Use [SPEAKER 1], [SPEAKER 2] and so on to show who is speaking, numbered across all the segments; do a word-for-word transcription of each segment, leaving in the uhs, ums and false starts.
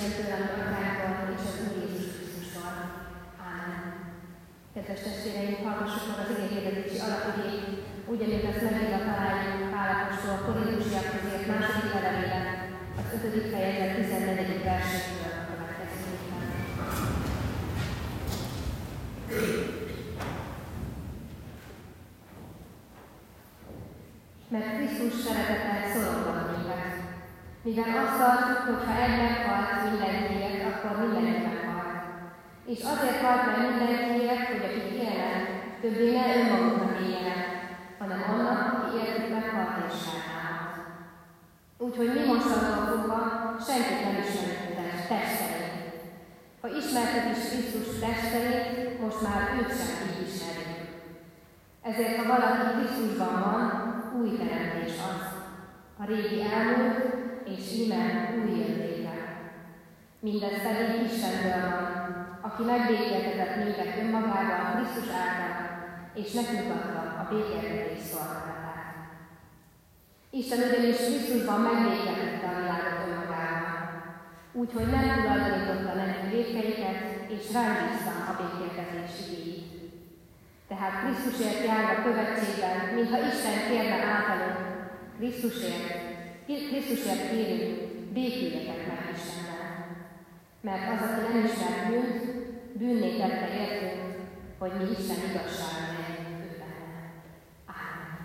[SPEAKER 1] Isten tőlem, Atyánktól és az Úr Jézus Krisztustól. Ámen. Kedves testvéreim, hallgassuk meg az igéhirdetési alapigét, úgy, amit ezt megírva találjuk Pál apostol a Korintusiakhoz írt második levélben, az ötödik fejezet tizennegyedik versétől a következőképpen. Mert Krisztus szeretete szorongat minket. Mivel azt tartjuk, hogy ha egy meghalt mindenkiért, akkor mindenki meghalt. És azért halt meg mindenkiért, hogy akik élnek, többé ne önmaguknak éljenek, hanem annak, aki értük meghalt és feltámadt. Úgyhogy mi mostantól fogva senkit nem ismerünk testeit. Ha ismertük is Krisztus testeit, most már őt sem így ismerjük. Ezért, ha valaki Krisztusban van, új teremtés az. A régi elmúlt, és íme új értéke. Mindez pedig Istentől van, aki megbékéltetett minket önmagával Krisztus által, és nekünk adta a békéltetés szolgálatát. Isten ugyanis Krisztusban megbékéltette a világot önmagával, úgyhogy nem tulajdonította nekünk vétkeiket, és ránk bízta a békéltetés igéjét. Tehát Krisztusért jár a követségben, mintha Isten kérne általunk, Krisztusért, Krisztusért kérünk, béküljetek meg Istennel. Mert az, aki nem ismer bűnt, bűnné tette értünk, hogy mi Isten igazsága legyünk ő benne. Ámen.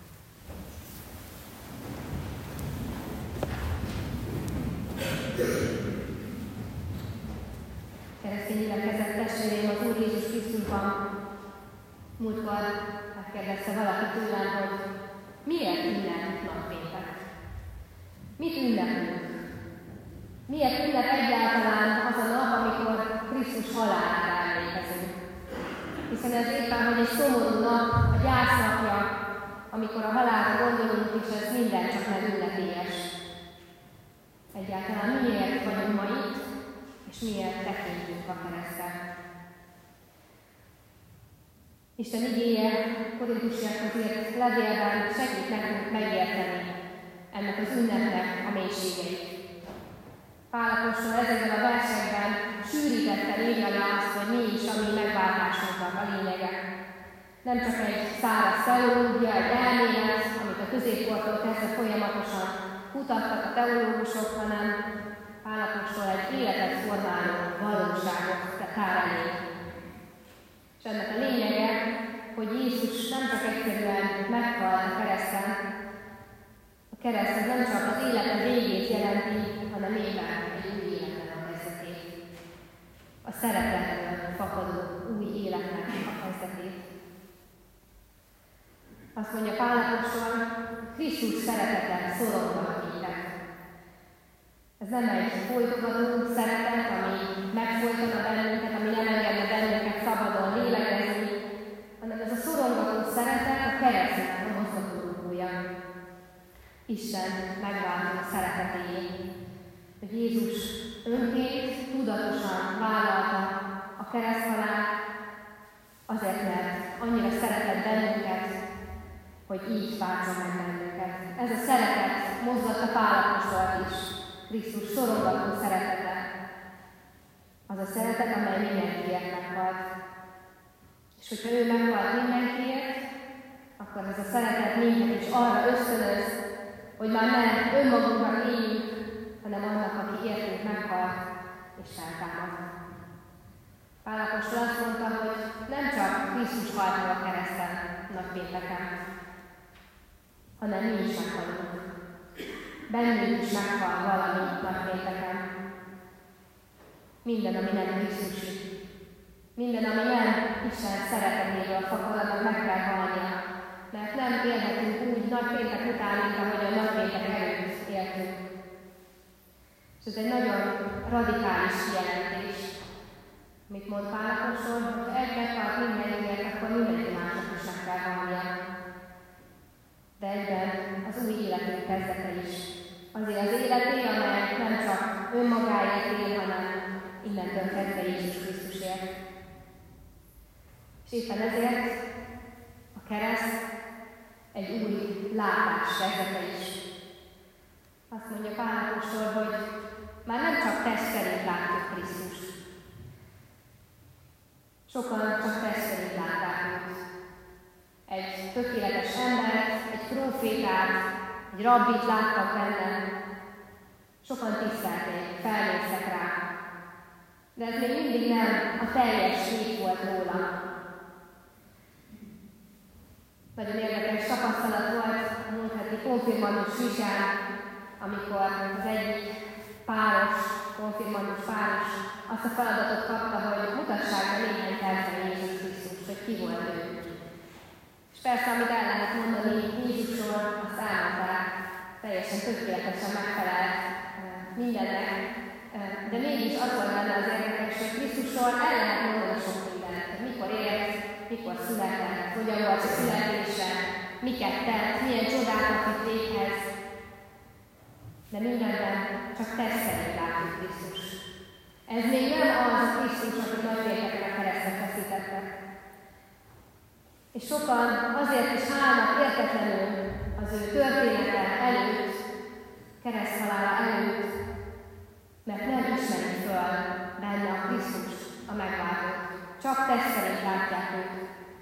[SPEAKER 1] Keresztény gyülekezet testvéreim, az Úr Jézus Krisztusban. Múltkor megkérdezte valaki tőlem, hogy miért ünnepünk napvétet? Mit ünneplünk? Miért ünnep egyáltalán az a nap, amikor Krisztus halálára emlékezünk? Hiszen ez éppen, hogy egy szomorú nap, a gyásznapja, amikor a halálra gondolunk, és ez minden csak nem ünnepélyes. Egyáltalán miért vagyunk ma itt, és miért tekintünk a keresztre? Isten igéje Korintusiakhoz írt levélben segít nekünk megérteni ennek az ünnepnek a mélységeit. Pál apostol ezekben a versekben sűrítetten írja le azt, hogy mi is a mi megváltásunknak a lényege. Nem csak egy száraz teológia, egy elmélet, amit a középkortól kezdve folyamatosan kutattak a teológusok, hanem Pál apostol egy életet formáló valóságot tár elé. És ennek a lényege, hogy Jézus nem csak egyszerűen meghalt a kereszten, a kereszt az nem csak az élete végét jelenti, hanem éppen egy új életnek a kezdetét. A szeretetből fakadó új életnek a kezdetét. Azt mondja Pál apostol, Krisztus szeretete szorongat minket. Ez nem egy folytogató szeretet, ami megfolytana bennünket, ami nem engedne bennünket szabadon lélegezni, hanem ez a szorongató szeretet a keresztnek a mozgatórugója. Isten megváltó szeretetéjét, hogy Jézus önként tudatosan vállalta a kereszthalált, azért, mert annyira szeretett bennünket, hogy így váltson meg bennünket. Ez a szeretet mozgatta Pál apostolt is, Krisztus szorongató szeretete. Az a szeretet, amely mindenkiért meghalt. És hogyha ő meghalt mindenkiért, akkor ez a szeretet minket is arra ösztönöz, hogy már nem önmagunknak éljünk, hanem annak, aki értünk meghalt és feltámadt. Pál apostol azt mondta, hogy nem csak Krisztus halt meg a kereszten nagypénteken, hanem mi is meghalunk. Bennünk is meghal valami nagypénteken. Minden, ami nem Krisztusi. Minden, ami nem Isten szeretetéből fakad, meg kell halnia. Mert nem élhetünk úgy nagypéntek után, mint ahogy a nagypéntek előtt éltünk. És ez egy nagyon radikális jelentés. Mit mond Pál apostol, hogy egy meghalt mindenkiért, akkor mindenki másnak is meg kell halnia. De egyben az új életünk kezdete is. Azért az életé, amely nem csak önmagáért él, hanem innentől kezdve Jézus Krisztusért. És éppen ezért a kereszt egy új látás kezdete is. Azt mondja Pál apostol, hogy már nem csak test szerint látjuk Krisztust. Sokan csak test szerint látták őt. Egy tökéletes embert, egy prófétát, egy rabbit láttak benne. Sokan tisztelték, felnéztek rá. De ez még mindig nem a teljes kép volt róla. Nagyon érdekes tapasztalat volt a múlt heti konfirmandus misán, amikor az egyik páros, konfirmandus páros azt a feladatot kapta, hogy mutassák be néhány percben Jézus Krisztust, hogy ki volt ő. És persze, amit el lehet mondani Jézusról, azt elmondták, teljesen tökéletesen megfelelt mindennek, de mégis az volt benne az érdekes, hogy Krisztusról el lehet mondani sok mindent, hogy mikor élt, mikor született, hogyan volt a születése, miket tett, milyen csodákat vitt véghez. De mindenben csak test szerint látjuk Krisztus. Ez még nem az a Krisztus, akit nagypénteken a keresztre feszítettek. És sokan azért is állnak értetlenül az ő története előtt, kereszthalála előtt, mert nem ismerik föl benne a Krisztus, a megváltót. Csak test szerint látják őt.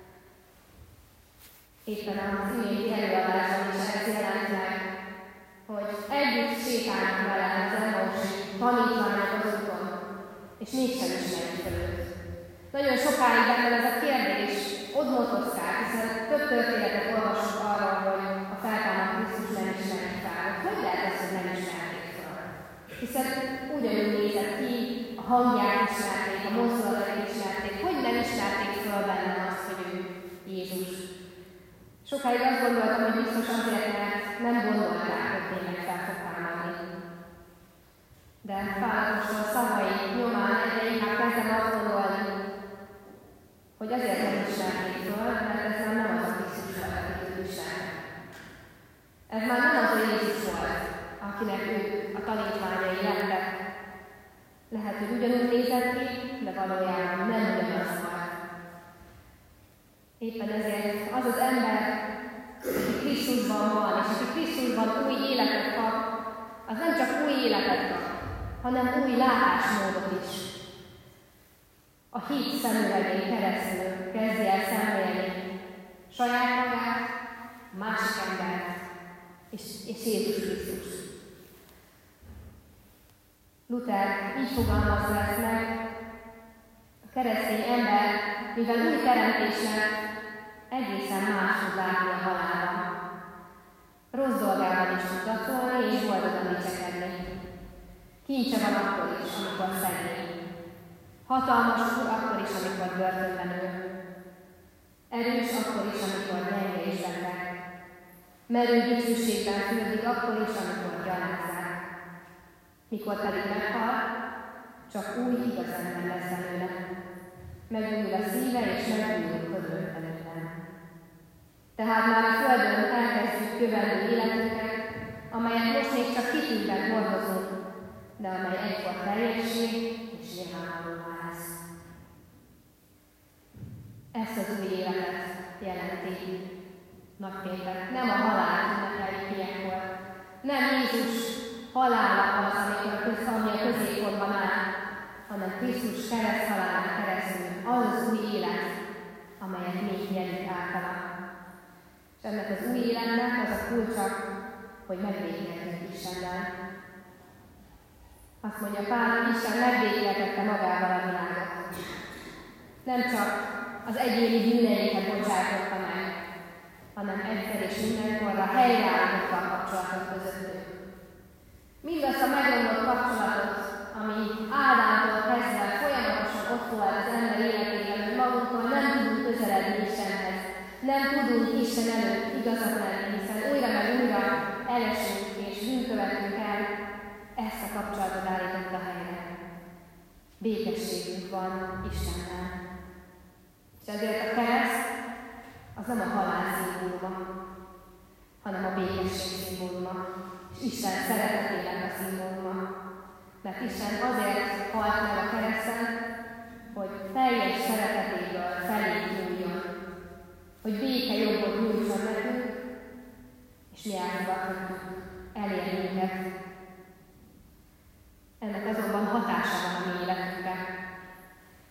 [SPEAKER 1] Éppen az iménti előadáson is ez jelent meg, hogy együtt sétálnak vele az Emmausi tanítványok az úton, és mégsem ismerik fel őt. Nagyon sokáig bennem ez a kérdés ott motozták, hiszen több történetet olvasunk arról, hogy a feltámadt Krisztus nem ismerik fel. Hogy lehet ez, hogy nem ismerték fel? Hiszen ugyanúgy nézett ki, a hangját ismerték, a mozdulatait ismerték, hogy nem ismerték fel benne azt, hogy ő Jézus. Sokáig azt gondoltam, hogy biztos azért, mert nem gondolták, hogy tényleg fel fog támadni. De Pál apostol szavai nyomán egyre inkább kezdem azt gondolni, hogy azért nem ismerték föl, mert ez már nem az a Krisztus volt, akit ők ismertek. Ez már nem az a Jézus volt, akinek ők a tanítványai lettek. Lehet, hogy ugyanúgy nézett ki, de valójában nem ugyanaz volt. Éppen ezért az az ember, aki Krisztusban van, és aki Krisztusban új életet kap, az nem csak új életet kap, hanem új látásmódot is. A hit szemüvegén keresztül kezdi el szemlélni saját magát, másik embert és, és Jézus Krisztus. Luther így fogalmazza ezt meg, a keresztény ember, mivel új teremtésnek egészen más tud látni a halálban. Rossz dolgában is tud gratulni és boldogan dicsekedni. Kincse van akkor is, amikor szegény. Hatalmas úr akkor is, amikor börtönben ül. Erős akkor is, amikor gyenge és beteg. Merő dicsőségben fürdik akkor is, amikor gyalázzák. Mikor pedig meghal, csak új igaz ember lesz belőle. Megújul a szíve és megújul körülöttelően. Tehát már a Földön elkezdjük követni életünket, amelyet most még csak kitűnben hordozunk, de amely egykor teljesség és nyilvánvalóvá lesz. Ezt az új életet jelenti nagypéntek. Nem a halált ünnepeljük ilyenkor. Nem Jézus halála az, amikor a köz, ami a középpontban áll, hanem Krisztus kereszthalálán keresztül az az új élet, amelyet még jelent általa. És ennek az új életnek az a kulcsa, hogy megbékélhetünk Istennel. Azt mondja Pál, hogy Isten megbékéltette magával a világot. Nem csak az egyéni bűneinket bocsájtotta meg, hanem egyszer és mindenkorra helyreállította a kapcsolatot közöttük. Mindazt a megromlott kapcsolatot, ami Ádámtól kezdve folyamatosan ott volt az ember életében, hogy magunktól nem tudunk közeledni Istenhez, nem tudunk Isten előtt igazat lenni, hiszen újra meg újra elesünk és bűnkövetünk el, ezt a kapcsolatot állította helyre. Békességünk van Istennel. És ezért a kereszt az nem a halál szimbóluma, hanem a békesség szimbóluma, és Isten szeretetének a szimbóluma. Mert Isten azért halt meg a kereszten, hogy teljes szeretetéből felé nyúljon, hogy béke jogot nyújtson nekünk, és mi elfogadhatjuk elérni minket. Ennek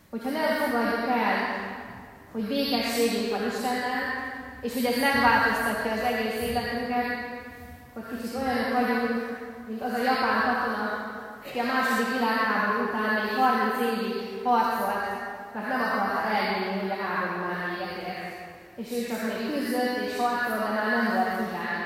[SPEAKER 1] Hogyha nem fogadjuk el, hogy békességünk van Istennel, és hogy ez megváltoztatja az egész életünket, akkor kicsit olyanok vagyunk, mint az a japán katona, aki a második világháború után még harminc évig harcolt, mert nem akarta elvinni, hogy a háború már véget ért. És ő csak még küzdött és harcolt, de már nem volt hibán.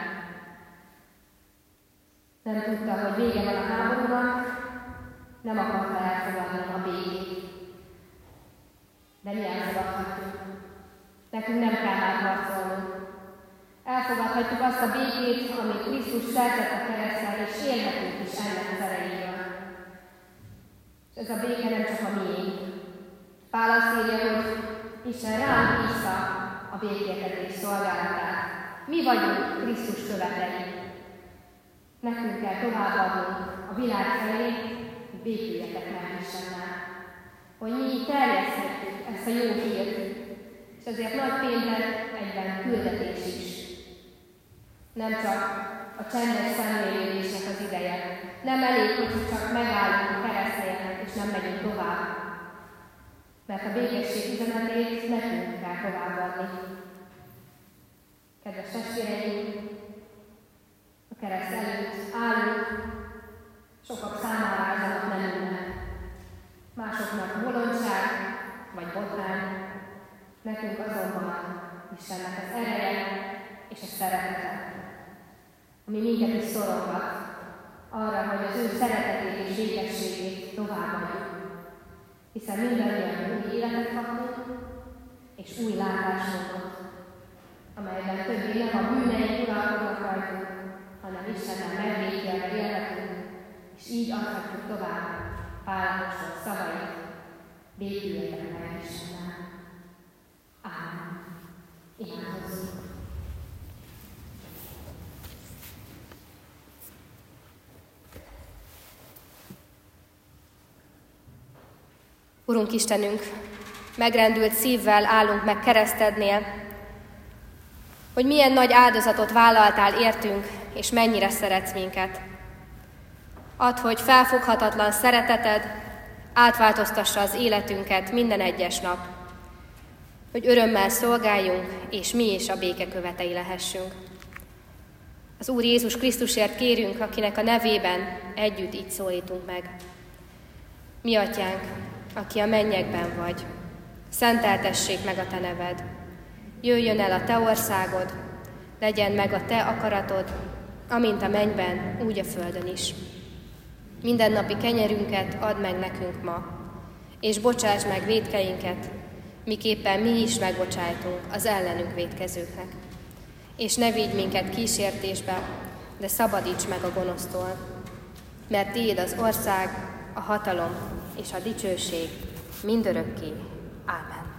[SPEAKER 1] Nem tudta, hogy vége van a háborúnak, nem akarta elfogadni a békét. De mi elfogadhatjuk. Nekünk nem kell már harcolnunk. Elfogadhatjuk azt a békét, amit Krisztus szerzett a kereszten, és élhetünk is ennek az erejével. És ez a béke nem csak a miénk. Pál azt írja, hogy Isten ránk bízta a békéltetés szolgálatát. Mi vagyunk Krisztus követei. Nekünk kell továbbadnunk a világ felé, hogy béküljetek meg Istennel. Hogy mi terjeszthetjük ezt a jó hírt, és ezért nagy péntek egyben küldetés is. Nem csak a csendes szemlélődésnek az ideje. Nem elég, hogy csak megállunk a keresztnél, és nem megyünk tovább. Mert a békesség üzenetét nekünk kell továbbadni. Kedves testvéreim, a kereszt előtt állunk, sokak számára ez a nap nem ünnep. Másoknak bolondság vagy botrány, nekünk azonban Istennek az ereje és a szeretete, ami minket is szorolgat arra, hogy az ő szeretetét és békességét továbbadjuk. Hiszen mindannyian új életet kapunk, és új látásmódot, amelyben többé nem a bűneink uralkodnak rajtunk, hanem Istennel megbékélve élhetünk, és így adhatjuk tovább Pál apostol szavait, béküljetek meg Istennel. Ámen. Imádkozzunk. Urunk Istenünk, megrendült szívvel állunk meg keresztednél, hogy milyen nagy áldozatot vállaltál értünk, és mennyire szeretsz minket. Add, hogy felfoghatatlan szereteted átváltoztassa az életünket minden egyes nap, hogy örömmel szolgáljunk, és mi is a béke követei lehessünk. Az Úr Jézus Krisztusért kérünk, akinek a nevében együtt így szólítunk meg. Mi Atyánk, aki a mennyekben vagy, szenteltessék meg a Te neved. Jöjjön el a Te országod, legyen meg a Te akaratod, amint a mennyben, úgy a földön is. Mindennapi kenyerünket add meg nekünk ma, és bocsáss meg vétkeinket, miképpen mi is megbocsájtunk az ellenünk vétkezőknek. És ne vigy minket kísértésbe, de szabadíts meg a gonosztól, mert Tiéd az ország, a hatalom és a dicsőség mindörökké. Ámen.